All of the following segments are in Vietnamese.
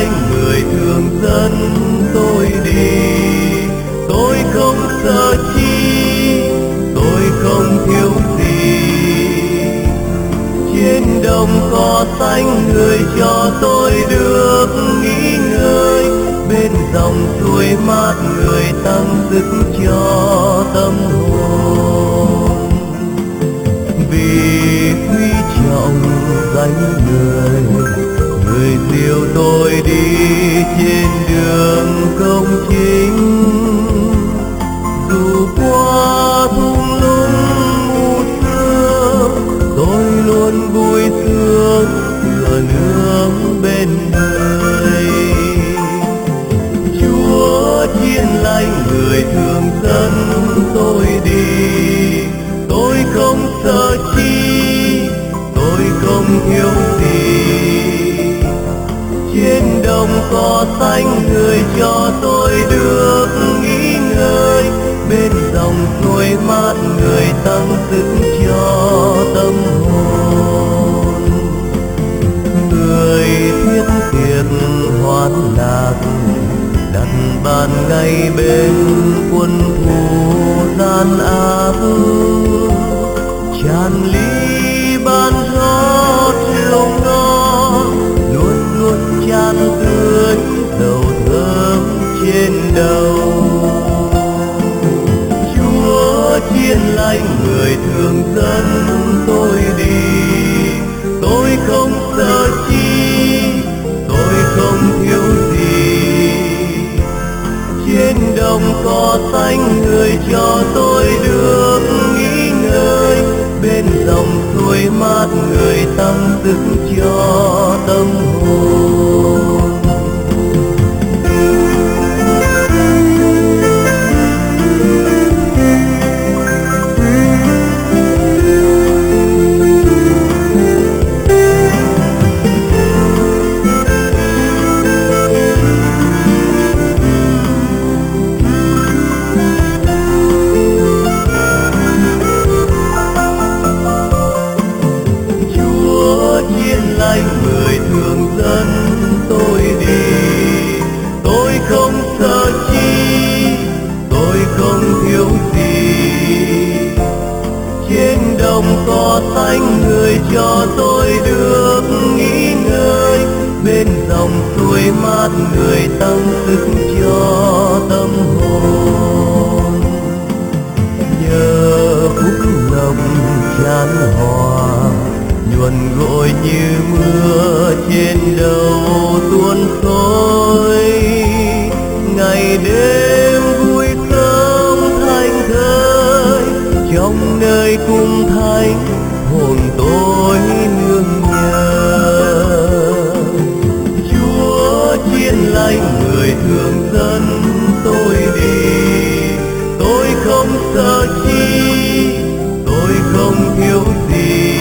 lành người thường dân tôi đi. Tôi không sợ chi, tôi không thiếu gì. Trên đồng cỏ xanh người cho tôi được nghỉ ngơi, bên dòng suối mát người tăng sức cho tâm hồn. Vì quý trọng danh người, người dìu tôi đi trên đường công chính. Dù qua thung lũng mù sương, tôi luôn vui sướng thừa nương bên người. Chúa chiên lành người thường dân tôi đi. Tôi không sợ chi, tôi không thiếu gì. Trên đồng cỏ xanh người cho tôi được nghỉ ngơi, bên dòng suối mát người tăng sức cho tâm hồn. Người thiết thiệt hoan lạc, đặt bàn ngay bên quân thù gian ác. Tràn ly ban rót rượu ngon, luôn luôn chan tươi dầu thơm trên đầu. Chúa chiên lành người thường dân tôi đi. Tôi không sợ chi, tôi không thiếu gì. Trên đồng cỏ xanh người cho tôi được nghỉ ngơi, bên dòng suối mát người tăng sức cho tâm hồn. Người thường dân tôi đi. Tôi không sợ chi, tôi không thiếu gì. Trên đồng cỏ xanh người cho tôi được nghỉ ngơi, bên dòng suối mát người tăng sức cho tâm hồn. Nhờ phúc lộc chan hòa, nhuần gội như mưa trên đầu tuôn trôi. Ngày đêm vui sớm thanh thơi, trong nơi cung thánh hồn tôi nương nhờ. Chúa chiên lành người thường dân tôi đi. Tôi không sợ chi, tôi không thiếu gì.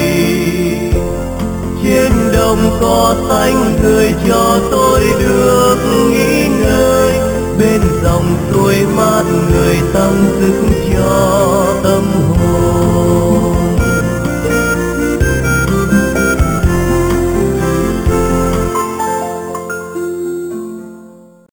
Trên đồng cỏ xanh người cho tôi được nghỉ ngơi, bên dòng suối mát người tăng sức cho